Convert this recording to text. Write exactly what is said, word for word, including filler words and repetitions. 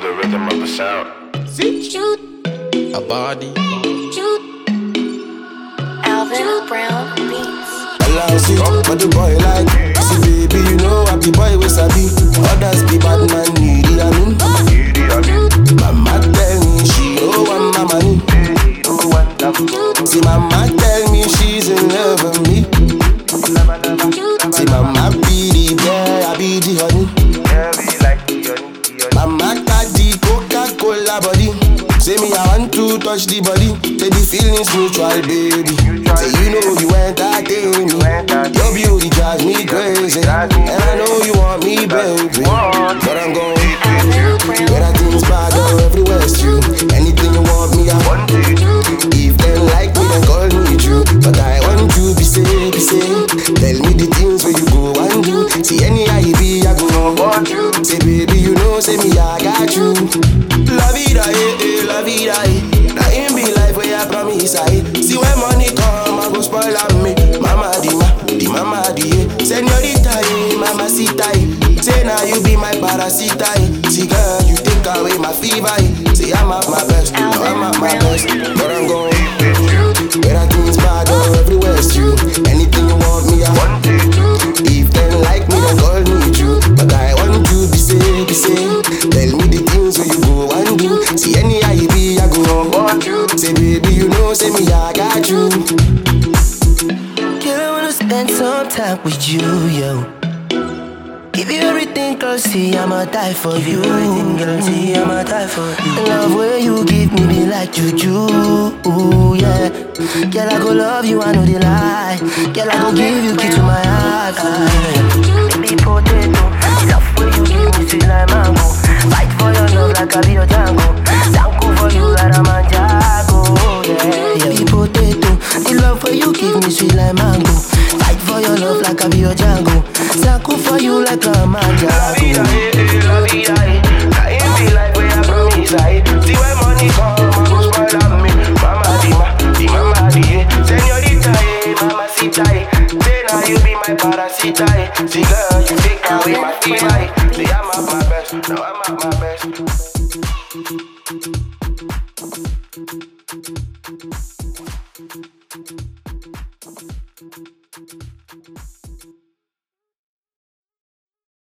the rhythm of the sound. Shoot. A body. Shoot. Alvin Brown Beats. I like you, but the boy like see baby, you know I be boy with sabi. Others be bad man, needy I mean. Mama tell me she don't want my money. See mama tell me she's in love with me. See mama be the bear, I be the honey. Mama got the Coca-Cola body. Say me I want to touch the body. Say the feelings mutual, baby. Say you know you entertain me. Your beauty drives me crazy, and I know you want me, baby. But I'm going where I things bad all everywhere is true. Anything you want me, I want it. If they like me, then call me true. But I want you be safe, be safe. Tell me the things where you go and do. See any I be, I go on. Say baby, you know, say me I got you. La vida, eh, eh, la vida, eh. Now in be life where I promise I. See when money come, I go spoil on me. Mama di ma, di mama di eh. Señorita, eh, mama sita, eh. Say now you be my parasita, eh. See girl, you take away my fever, eh. Say I'm at my best, now I'm at my best. But I'm going where I things bad, oh, everywhere is true. Anything you want me, I want it. If they like me, then call me true. But I want you be safe, be safe. Tell me the things where you go and do. See any I be, I go on. Say baby, you know, say me, I got you. Girl, I wanna spend some time with you, yo. Give you everything, girl, see I'ma die for you. Everything, girl, see I'ma die for you. The love where you give me be like juju, ooh, yeah. Girl, I go love you, I know the lie. Girl, I go give you key to my heart. Baby potato, the love where you give me sweet like mango. Fight for your love like I be your Django. Django for you like I'm a Jago, yeah. Baby potato, the love where you give me sweet like mango. Fight for your love like I be your Django. Django for you like I'm a Jago. La vida, eh, eh, la vida, eh. I ain't be like where I promise I. See when money come, I go spoil on me. Mama di ma, di mama di eh. Señorita, eh, mama sita, eh. Say now you be my parasita, eh. See girl, you take away my fever, eh. Say I'm at my best, now I'm at my best.